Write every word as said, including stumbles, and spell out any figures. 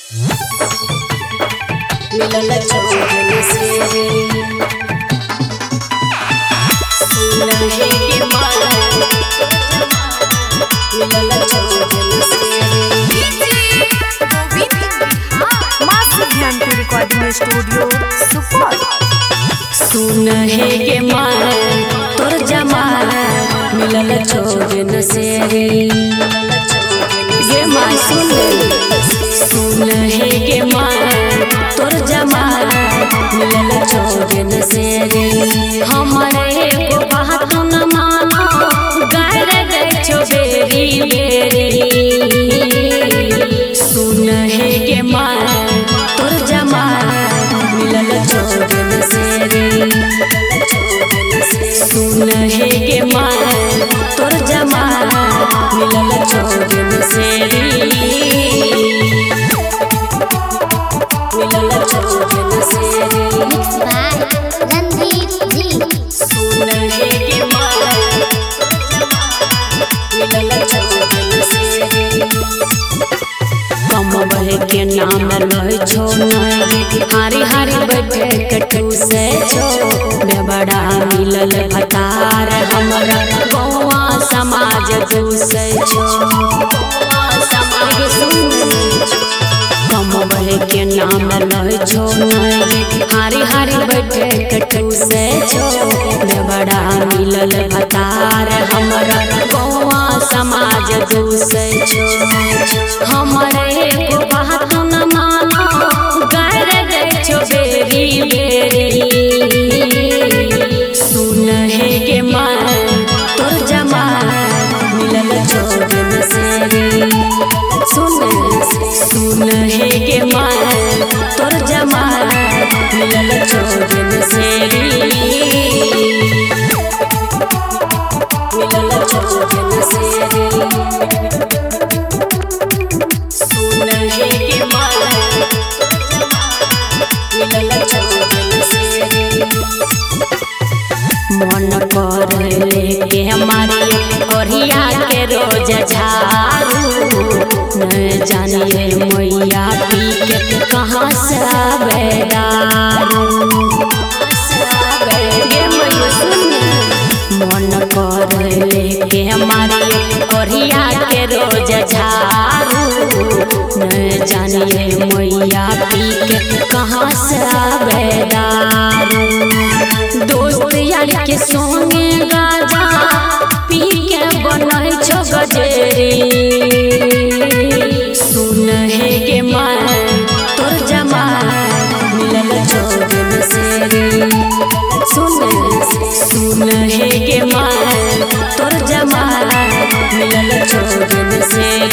मिलल चौजन से सुनहे के माला मिलल चौजन से माँ सिद्धांत रिकॉर्डिंग स्टूडियो सुपौल। सुनहे के माला तोर जमाल मिलल चौजन से ये माँ सुन सुनहे के माला तोर जमाल मिलल चौजन से हमारे एगो बात न मानो गार गए छो बेरी बेरी सुनहे के माला तोर जमाल मिलल चौजन से सुनहे के माला तोर जमाल मिलल चौजन से मिलल चौजन से सुनहे के माला मिलल चौजन से कम बहे के नाम रहे छो नहीं हारी हारी बैठे कटू से छो बेबड़ा मिलल भतार हमरा गौवा समाज दूसे छो समाज सुन कम बहे के नाम रहे छो नहीं हारी हारी बैठे कटू से छो बेबड़ा मिलल भतार हमरा गौवा समाज दूसे छो हमारे एगो बात न मानो गार गए छो बेरी बेरी सुनहे के माला तोर जमाल मिलल चौजन से सुन सुनहे के माला तोर जमाल मिलल चौजन से मिलल चौजन से सुनहे के माला मिलल चौजन से मन कर लेके हमारी ओरिया के रोज झाड़ू न जानिए मैया पी के कहाँ से आवे दारू ये मैया सुन मन कर लेके हमारी ओरिया के रोज झाड़ू न जानिए मैया पी के कहाँ से आवे दारू दोस्त यार के संगे गाजा पी के बनल छो गजेरी सुनहे के माला तोर जमाल मिलल चौजन से सुन सुनहे के माला तोर जमाल मिलल चौजन से